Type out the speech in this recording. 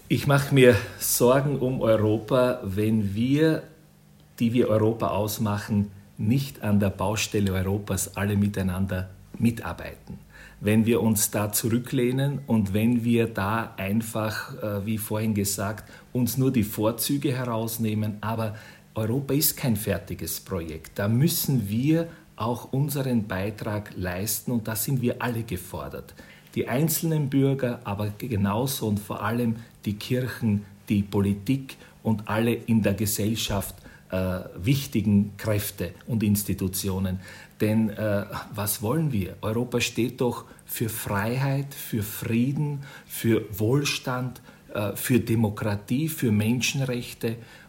Ich mache mir Sorgen um Europa, wenn wir, die wir Europa ausmachen, nicht an der Baustelle Europas alle miteinander mitarbeiten. Wenn wir uns da zurücklehnen und wenn wir da einfach, wie vorhin gesagt, uns nur die Vorzüge herausnehmen, aber Europa ist kein fertiges Projekt. Da müssen wir auch unseren Beitrag leisten und da sind wir alle gefordert. Die einzelnen Bürger, aber genauso und vor allem die Kirchen, die Politik und alle in der Gesellschaft wichtigen Kräfte und Institutionen. Denn was wollen wir? Europa steht doch für Freiheit, für Frieden, für Wohlstand, für Demokratie, für Menschenrechte.